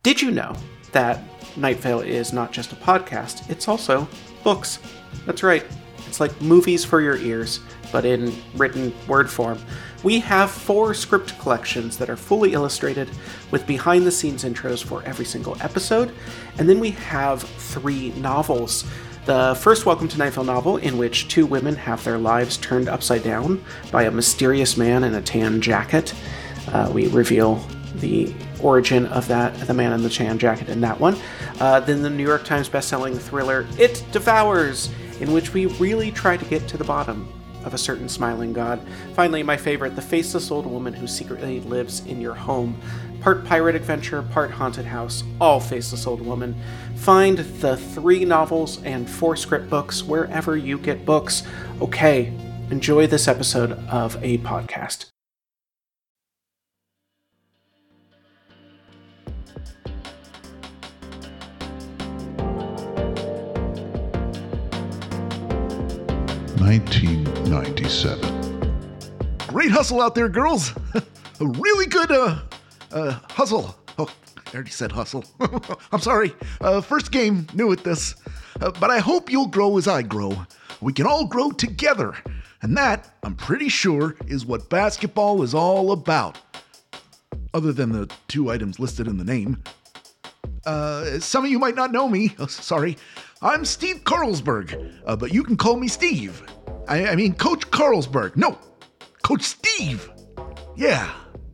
Did you know that Night Vale is not just a podcast, it's also books? That's right. It's like movies for your ears, but in written word form. We have 4 script collections that are fully illustrated with behind-the-scenes intros for every single episode, and then we have 3 novels. The first Welcome to Night Vale novel, in which 2 women have their lives turned upside down by a mysterious man in a tan jacket. We reveal the origin of the man in the tan jacket in that one. Then the New York Times bestselling thriller It Devours, in which we really try to get to the bottom of a certain smiling god. Finally, my favorite, The Faceless Old Woman Who Secretly Lives in Your Home. Part pirate adventure, part haunted house, all Faceless Old Woman. Find the 3 novels and 4 script books wherever you get books. Okay, enjoy this episode of A Podcast. $1997. Great hustle out there, girls. A really good hustle. Oh, I already said hustle. I'm sorry. First game, new at this. But I hope you'll grow as I grow. We can all grow together. And that, I'm pretty sure, is what basketball is all about. Other than the 2 items listed in the name. Some of you might not know me. Oh, sorry. I'm Steve Carlsberg, but you can call me Steve. I mean Coach Carlsberg. No, Coach Steve. Yeah.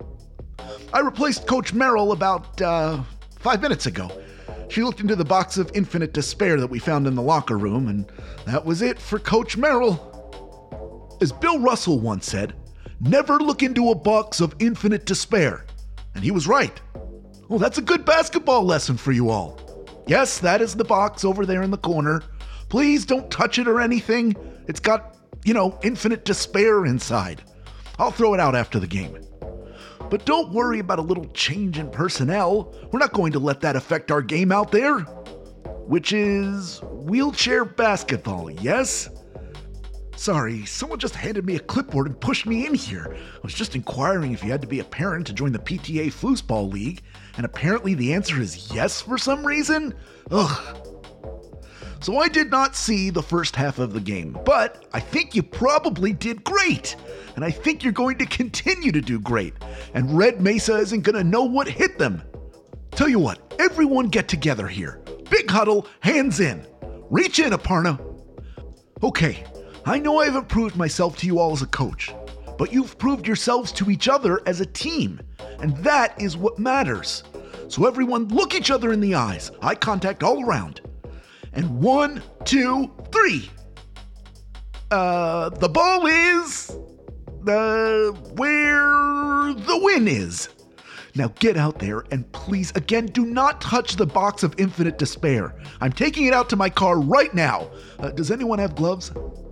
I replaced Coach Merrill about 5 minutes ago. She looked into the box of infinite despair that we found in the locker room, and that was it for Coach Merrill. As Bill Russell once said, never look into a box of infinite despair. And he was right. Well, that's a good basketball lesson for you all. Yes, that is the box over there in the corner. Please don't touch it or anything. It's got, infinite despair inside. I'll throw it out after the game. But don't worry about a little change in personnel. We're not going to let that affect our game out there. Which is wheelchair basketball, yes? Sorry, someone just handed me a clipboard and pushed me in here. I was just inquiring if you had to be a parent to join the PTA Foosball League, and apparently the answer is yes for some reason? Ugh. So I did not see the first half of the game, but I think you probably did great. And I think you're going to continue to do great. And Red Mesa isn't going to know what hit them. Tell you what, everyone get together here. Big huddle, hands in. Reach in, Aparna. Okay, I know I haven't proved myself to you all as a coach, but you've proved yourselves to each other as a team. And that is what matters. So everyone look each other in the eyes. Eye contact all around. And 1, 2, 3. The ball is where the win is. Now get out there and please, again, do not touch the box of infinite despair. I'm taking it out to my car right now. Does anyone have gloves?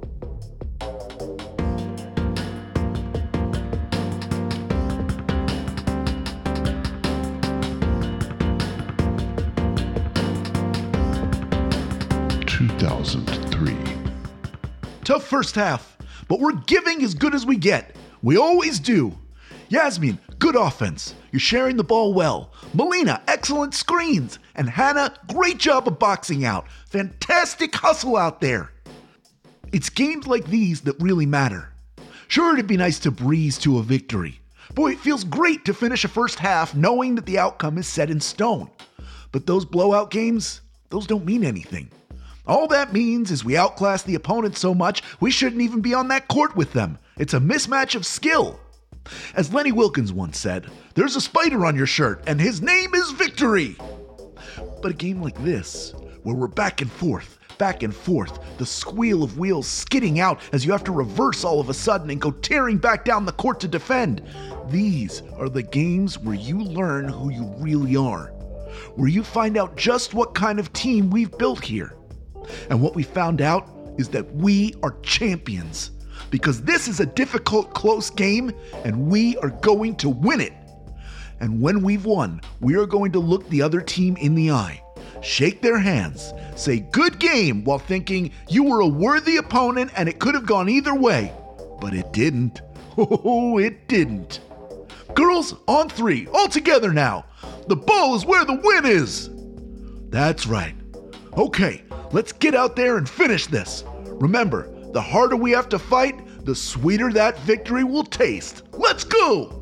Tough first half, but we're giving as good as we get. We always do. Yasmin, good offense. You're sharing the ball well. Melina, excellent screens. And Hannah, great job of boxing out. Fantastic hustle out there. It's games like these that really matter. Sure, it'd be nice to breeze to a victory. Boy, it feels great to finish a first half knowing that the outcome is set in stone. But those blowout games, those don't mean anything. All that means is we outclass the opponent so much, we shouldn't even be on that court with them. It's a mismatch of skill. As Lenny Wilkins once said, there's a spider on your shirt, and his name is victory. But a game like this, where we're back and forth, the squeal of wheels skidding out as you have to reverse all of a sudden and go tearing back down the court to defend. These are the games where you learn who you really are, where you find out just what kind of team we've built here. And what we found out is that we are champions, because this is a difficult, close game, and we are going to win it. And when we've won, we are going to look the other team in the eye, shake their hands, say good game while thinking you were a worthy opponent and it could have gone either way. But it didn't. Oh, it didn't. Girls, on 3, all together now. The ball is where the win is. That's right. Okay, let's get out there and finish this. Remember, the harder we have to fight, the sweeter that victory will taste. Let's go!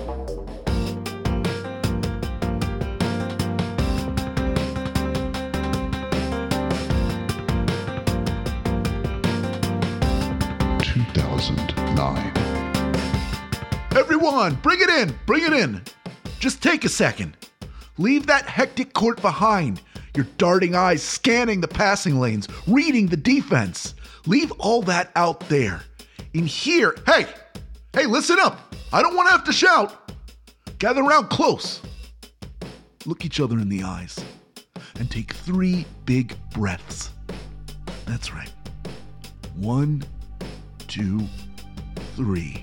Everyone, bring it in. Just take a second. Leave that hectic court behind. Your darting eyes scanning the passing lanes, reading the defense. Leave all that out there. In here, hey, listen up. I don't want to have to shout. Gather around close. Look each other in the eyes and take 3 big breaths. That's right. 1, 2, 3.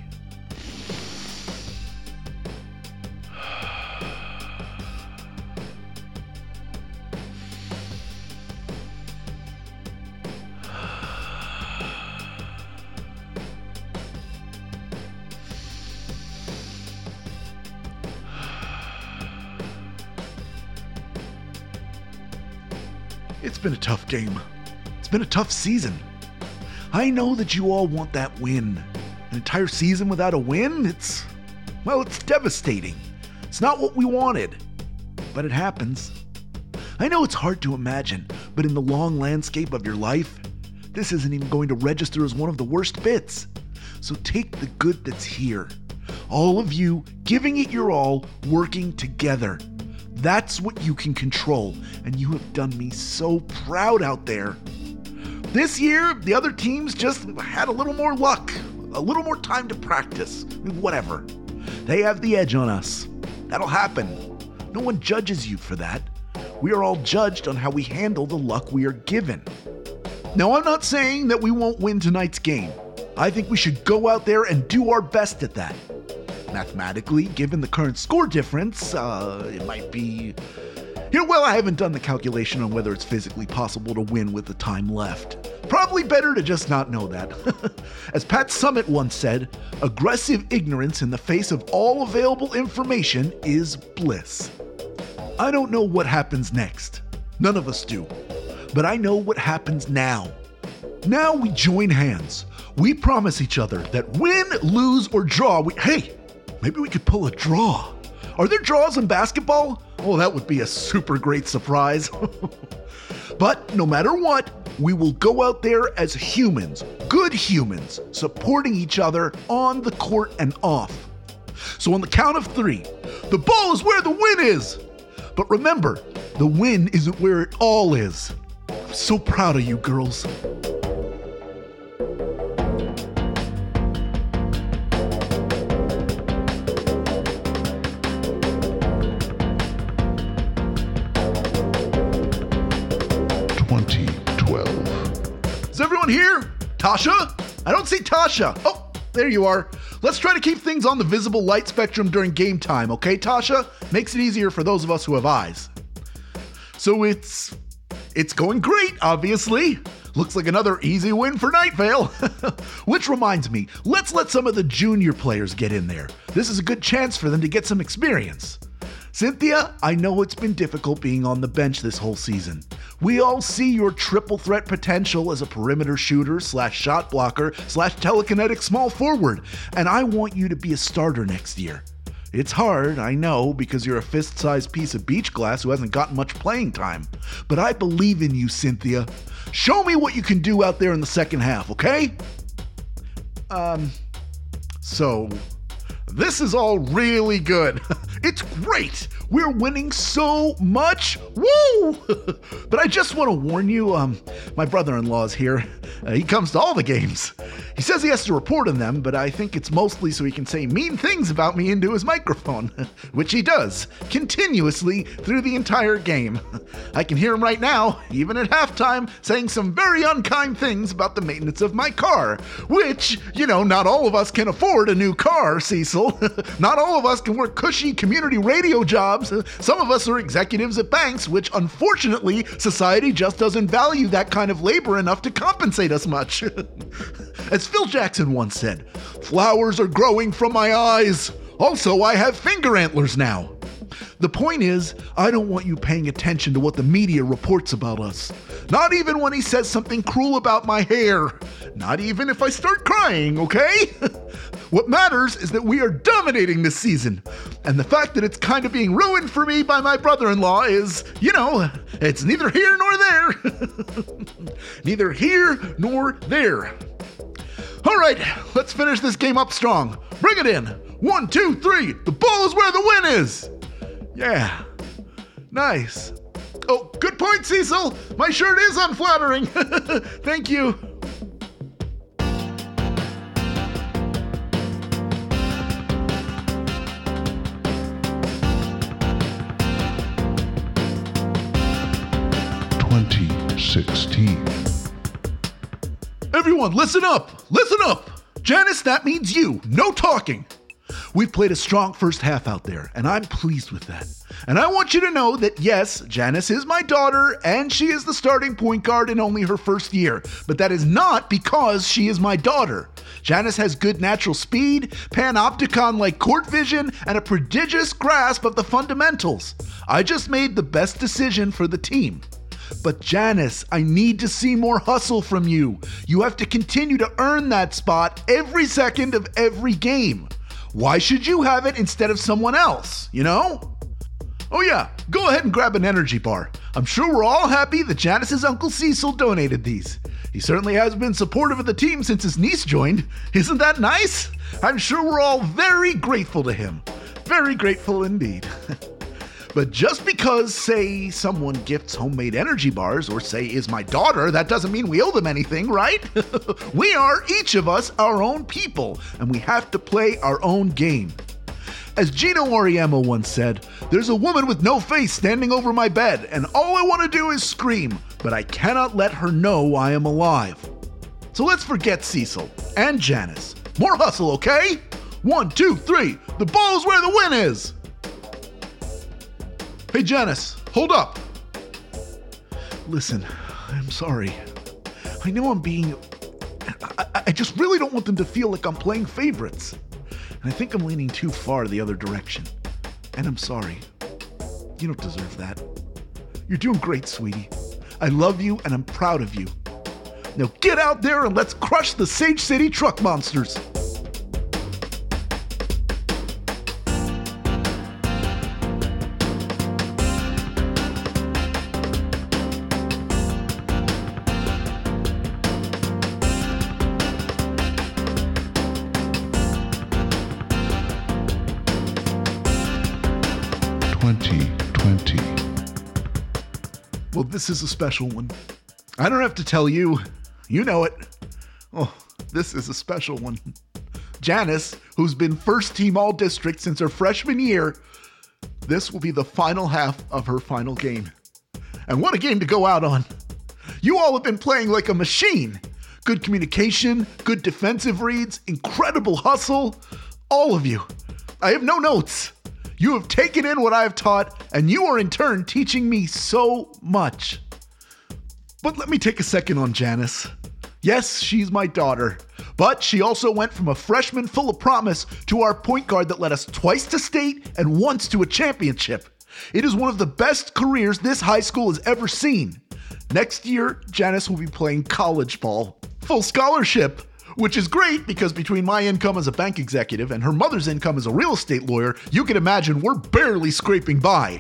It's been a tough game. It's been a tough season. I know that you all want that win. An entire season without a win, it's devastating. It's not what we wanted, but it happens. I know it's hard to imagine, but in the long landscape of your life, this isn't even going to register as one of the worst bits. So take the good that's here. All of you giving it your all, working together. That's what you can control, and you have done me so proud out there. This year, the other teams just had a little more luck, a little more time to practice, whatever. They have the edge on us. That'll happen. No one judges you for that. We are all judged on how we handle the luck we are given. Now, I'm not saying that we won't win tonight's game. I think we should go out there and do our best at that. Mathematically, given the current score difference, it might be... I haven't done the calculation on whether it's physically possible to win with the time left. Probably better to just not know that. As Pat Summitt once said, aggressive ignorance in the face of all available information is bliss. I don't know what happens next. None of us do. But I know what happens now. Now we join hands. We promise each other that win, lose, or draw, maybe we could pull a draw. Are there draws in basketball? Oh, that would be a super great surprise. But no matter what, we will go out there as humans, good humans, supporting each other on the court and off. So on the count of 3, the ball is where the win is. But remember, the win isn't where it all is. I'm so proud of you, girls. Is everyone here? Tasha? I don't see Tasha. Oh, there you are. Let's try to keep things on the visible light spectrum during game time, okay, Tasha? Makes it easier for those of us who have eyes. So it's going great, obviously. Looks like another easy win for Night Vale. Which reminds me, let's let some of the junior players get in there. This is a good chance for them to get some experience. Cynthia, I know it's been difficult being on the bench this whole season. We all see your triple threat potential as a perimeter shooter / shot blocker / telekinetic small forward, and I want you to be a starter next year. It's hard, I know, because you're a fist-sized piece of beach glass who hasn't gotten much playing time. But I believe in you, Cynthia. Show me what you can do out there in the second half, okay? So, this is all really good. It's great. We're winning so much. Woo! But I just want to warn you, my brother-in-law's here. He comes to all the games. He says he has to report on them, but I think it's mostly so he can say mean things about me into his microphone, which he does, continuously through the entire game. I can hear him right now, even at halftime, saying some very unkind things about the maintenance of my car, which, not all of us can afford a new car, Cecil. Not all of us can work cushy community radio jobs. Some of us are executives at banks, which unfortunately, society just doesn't value that kind of labor enough to compensate us much. As Phil Jackson once said, flowers are growing from my eyes. Also, I have finger antlers now. The point is, I don't want you paying attention to what the media reports about us. Not even when he says something cruel about my hair. Not even if I start crying, okay? What matters is that we are dominating this season. And the fact that it's kind of being ruined for me by my brother-in-law is, it's neither here nor there. Neither here nor there. All right, let's finish this game up strong. Bring it in. 1, 2, 3. The ball is where the win is. Yeah. Nice. Oh, good point, Cecil. My shirt is unflattering. Thank you. Everyone, listen up! Listen up! Janice, that means you. No talking. We've played a strong first half out there, and I'm pleased with that. And I want you to know that yes, Janice is my daughter, and she is the starting point guard in only her first year. But that is not because she is my daughter. Janice has good natural speed, panopticon-like court vision, and a prodigious grasp of the fundamentals. I just made the best decision for the team. But Janice, I need to see more hustle from you. You have to continue to earn that spot every second of every game. Why should you have it instead of someone else, Oh yeah, go ahead and grab an energy bar. I'm sure we're all happy that Janice's Uncle Cecil donated these. He certainly has been supportive of the team since his niece joined. Isn't that nice? I'm sure we're all very grateful to him. Very grateful indeed. But just because, say, someone gifts homemade energy bars or say is my daughter, that doesn't mean we owe them anything, right? We are, each of us, our own people, and we have to play our own game. As Gino Auriemma once said, there's a woman with no face standing over my bed, and all I want to do is scream, but I cannot let her know I am alive. So let's forget Cecil and Janice. More hustle, okay? 1, 2, 3, the ball's where the win is! Hey Janice, hold up! Listen, I'm sorry. I know I'm being... I just really don't want them to feel like I'm playing favorites. And I think I'm leaning too far the other direction. And I'm sorry. You don't deserve that. You're doing great, sweetie. I love you and I'm proud of you. Now get out there and let's crush the Sage City truck monsters! Well, this is a special one. I don't have to tell you. You know it. Oh, this is a special one. Janice, who's been first team all-district since her freshman year, this will be the final half of her final game. And what a game to go out on. You all have been playing like a machine. Good communication, good defensive reads, incredible hustle. All of you. I have no notes. You have taken in what I have taught, and you are in turn teaching me so much. But let me take a second on Janice. Yes, she's my daughter, but she also went from a freshman full of promise to our point guard that led us twice to state and once to a championship. It is one of the best careers this high school has ever seen. Next year, Janice will be playing college ball. Full scholarship. Which is great because between my income as a bank executive and her mother's income as a real estate lawyer, you can imagine we're barely scraping by.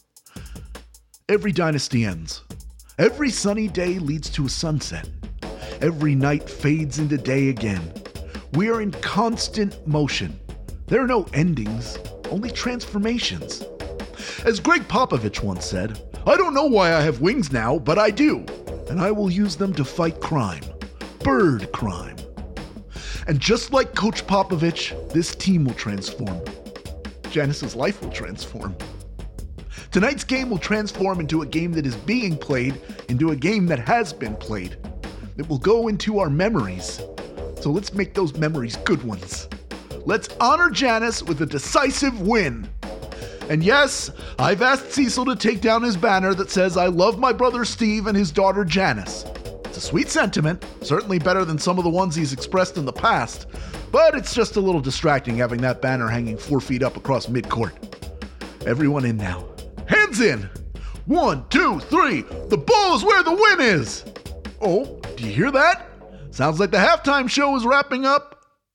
Every dynasty ends. Every sunny day leads to a sunset. Every night fades into day again. We are in constant motion. There are no endings, only transformations. As Greg Popovich once said, I don't know why I have wings now, but I do, and I will use them to fight crime. Bird crime. And just like Coach Popovich, this team will transform. Janice's life will transform. Tonight's game will transform into a game that is being played, into a game that has been played. It will go into our memories. So let's make those memories good ones. Let's honor Janice with a decisive win. And yes, I've asked Cecil to take down his banner that says, I love my brother Steve and his daughter Janice. It's a sweet sentiment, certainly better than some of the ones he's expressed in the past, but it's just a little distracting having that banner hanging 4 feet up across midcourt. Everyone in now. Hands in. 1, 2, 3. The ball is where the win is. Oh, do you hear that? Sounds like the halftime show is wrapping up.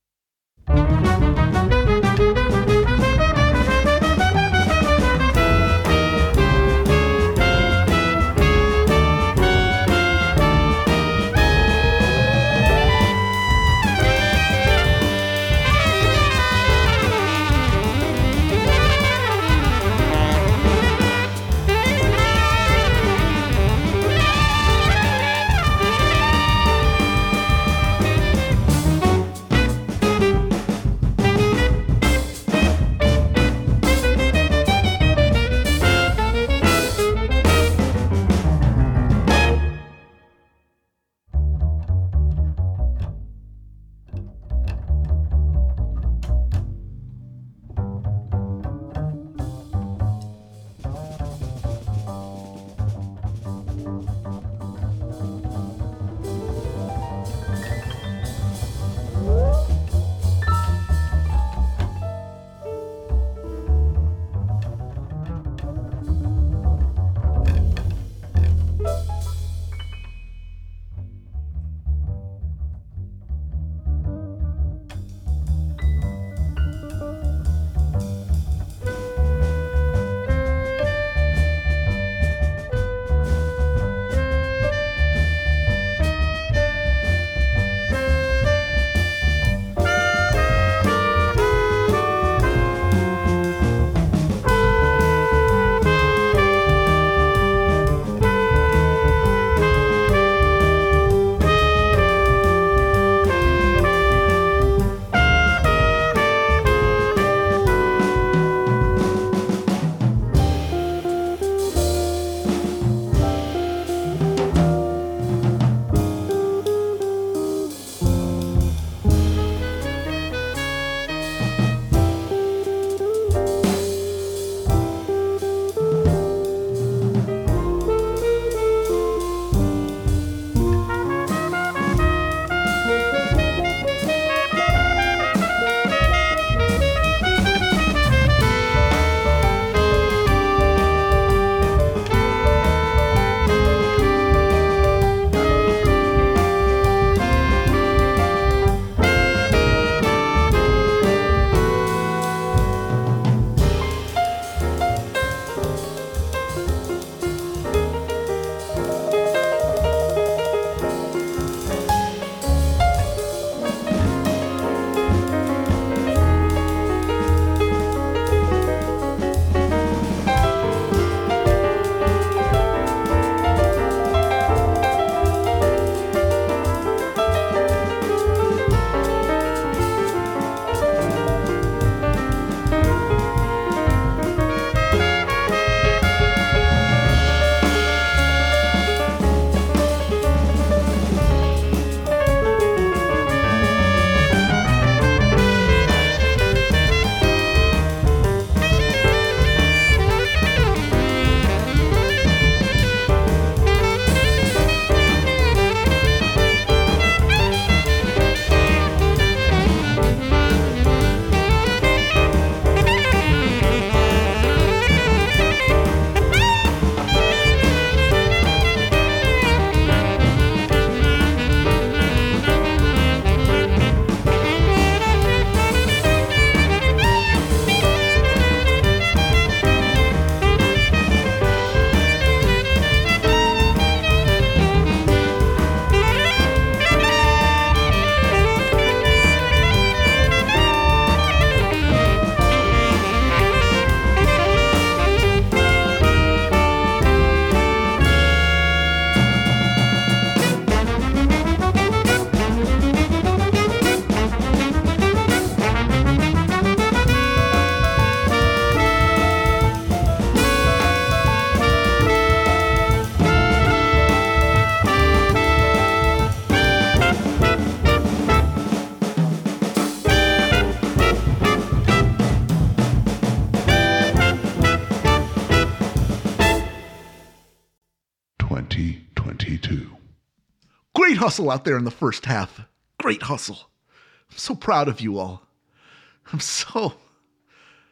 Great hustle out there in the first half. Great hustle. I'm so proud of you all. I'm so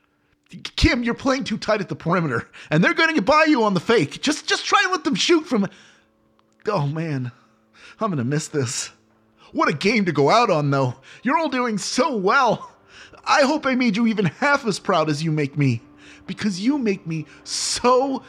Kim, you're playing too tight at the perimeter, and they're going to get by you on the fake. Just try and let them shoot from... Oh, man. I'm going to miss this. What a game to go out on, though. You're all doing so well. I hope I made you even half as proud as you make me, because you make me so...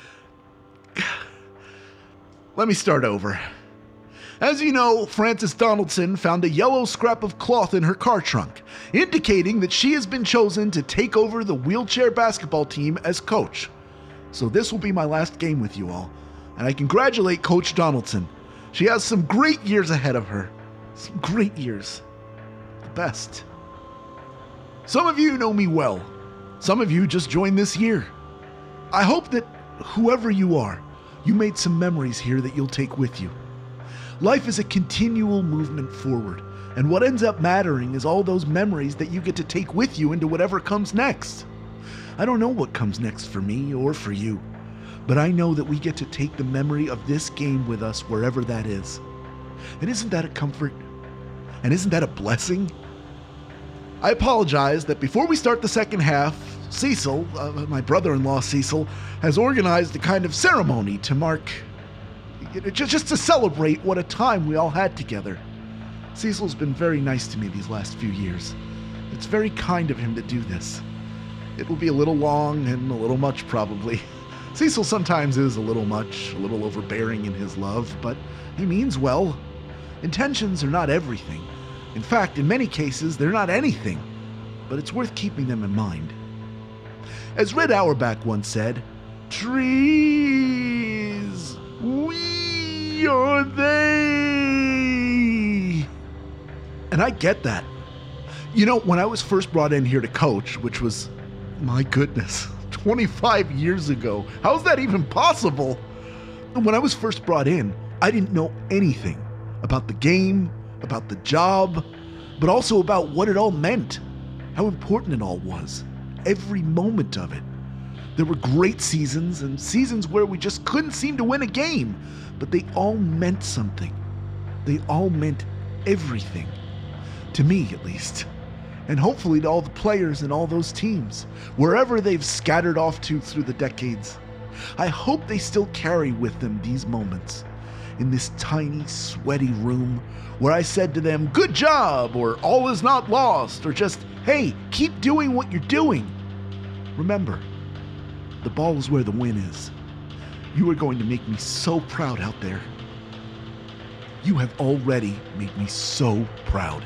Let me start over. As you know, Frances Donaldson found a yellow scrap of cloth in her car trunk, indicating that she has been chosen to take over the wheelchair basketball team as coach. So this will be my last game with you all, and I congratulate Coach Donaldson. She has some great years ahead of her. Some great years. The best. Some of you know me well. Some of you just joined this year. I hope that whoever you are, you made some memories here that you'll take with you. Life is a continual movement forward, and what ends up mattering is all those memories that you get to take with you into whatever comes next. I don't know what comes next for me or for you, but I know that we get to take the memory of this game with us wherever that is. And isn't that a comfort? And isn't that a blessing? I apologize that before we start the second half, Cecil, my brother-in-law Cecil, has organized a kind of ceremony to mark... just to celebrate what a time we all had together. Cecil's been very nice to me these last few years. It's very kind of him to do this. It will be a little long and a little much, probably. Cecil sometimes is a little much, a little overbearing in his love, but he means well. Intentions are not everything. In fact, in many cases, they're not anything, but it's worth keeping them in mind. As Red Auerbach once said, trees, we are they. And I get that. You know, when I was first brought in here to coach, which was, my goodness, 25 years ago, how's that even possible? When I was first brought in, I didn't know anything about the game, about the job, but also about what it all meant, how important it all was, every moment of it. There were great seasons and seasons where we just couldn't seem to win a game, but they all meant something. They all meant everything. To me, at least. And hopefully to all the players and all those teams, wherever they've scattered off to through the decades. I hope they still carry with them these moments. In this tiny, sweaty room where I said to them, good job, or all is not lost, or just, hey, keep doing what you're doing. Remember, the ball is where the win is. You are going to make me so proud out there. You have already made me so proud.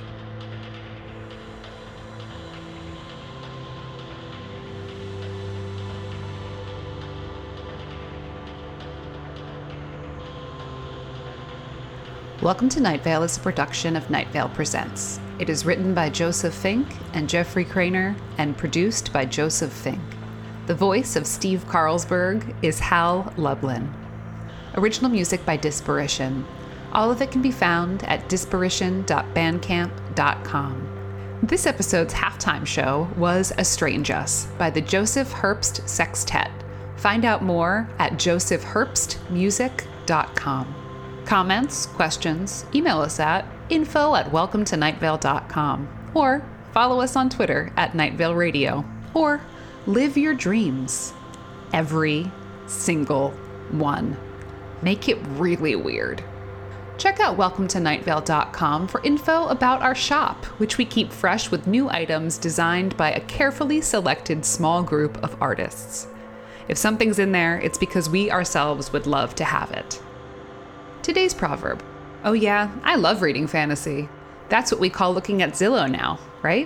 Welcome to Night Vale is a production of Night Vale Presents. It is written by Joseph Fink and Jeffrey Craner and produced by Joseph Fink. The voice of Steve Carlsberg is Hal Lublin. Original music by Disparition. All of it can be found at disparition.bandcamp.com. This episode's halftime show was Estrange Us by the Joseph Herbst Sextet. Find out more at josephherbstmusic.com. Comments, questions, email us at info@welcometonightvale.com or follow us on Twitter at Night Vale Radio or live your dreams. Every single one. Make it really weird. Check out welcometonightvale.com for info about our shop, which we keep fresh with new items designed by a carefully selected small group of artists. If something's in there, it's because we ourselves would love to have it. Today's proverb. Oh yeah, I love reading fantasy. That's what we call looking at Zillow now, right?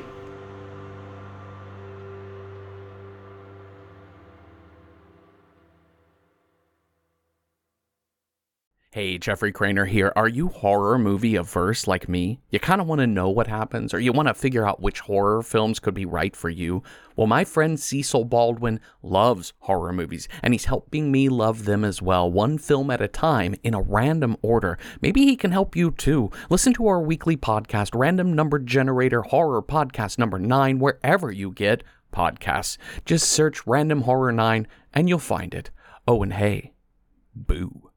Hey, Jeffrey Craner here. Are you horror movie averse like me? You kind of want to know what happens, or you want to figure out which horror films could be right for you? Well, my friend Cecil Baldwin loves horror movies, and he's helping me love them as well, one film at a time in a random order. Maybe he can help you too. Listen to our weekly podcast, Random Number Generator Horror Podcast number 9, wherever you get podcasts. Just search Random Horror 9 and you'll find it. Oh, and hey, boo.